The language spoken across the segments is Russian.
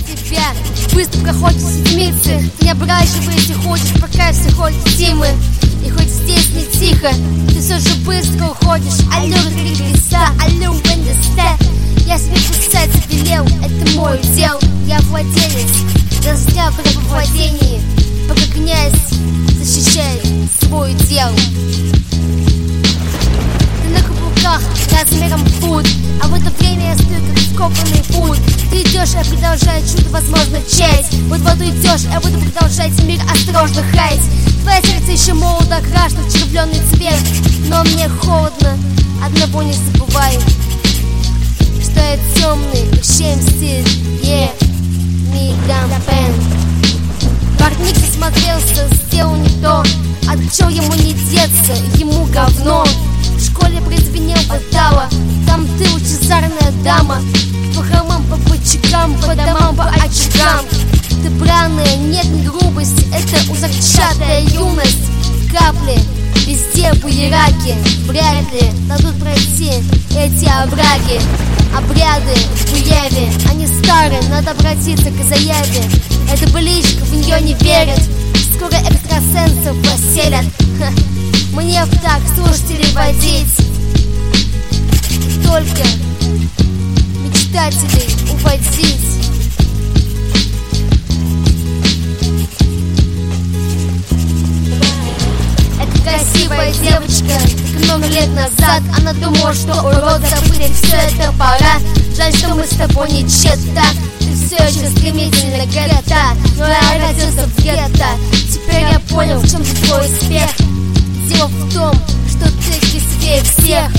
тебя. Быстро проходят седмицы, не оборачивайся, ходишь, пока все ходят зимы. И хоть здесь не тихо, ты все же быстро уходишь. Алло, леса, алло, вендесте. Я себе писать велел, это мой удел. Я владелец, застрял при владении, пока князь защищает свой удел. Ты на каблуках размером в фут, а в это время я стою как вкопанный путь. Ты идешь, а продолжает чудо, возможно, часть. Вот воду идешь, а буду продолжать мир осторожно хаять. Твое сердце еще молодо, окрашено в червленый цвет. Но мне холодно, одного не забывай, что я темный, как Шемстиль, me damn pen. Парник засмотрелся, сделал не то, от чего ему не деться, ему говно. В школе прозвенел поддала, там ты лучезарная дама. По холмам, по бычагам, по домам, по очагам. Ты бранная, нет не грубость, это узорчатая юность. Капли, везде буераки, вряд ли дадут пройти эти овраги. Обряды в буеве, они старые, надо обратиться к заяве. Это быличка, в нее не верят, скоро экстрасенсов поселят. Мне в так слушателей водить, только мечтателей уводить. Это красивая девочка, как много лет назад она думала, что урод забыть все это пора. Жаль, что мы с тобой не чета. Ты все еще стремительно гетто, но я родился в гетто. Теперь я понял, в чем же твой успех. Дело в том, что ты красивее всех.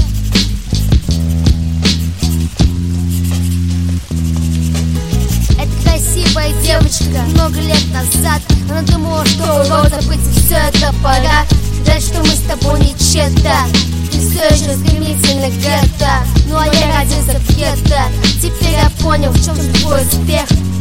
Это красивая девочка, много лет назад она думала, что урод забыть все это пора. Жаль, что мы с тобой не чета. Ты все еще стремительно гетто, ну а я родился в гетто. Теперь я понял, в чем же твой успех.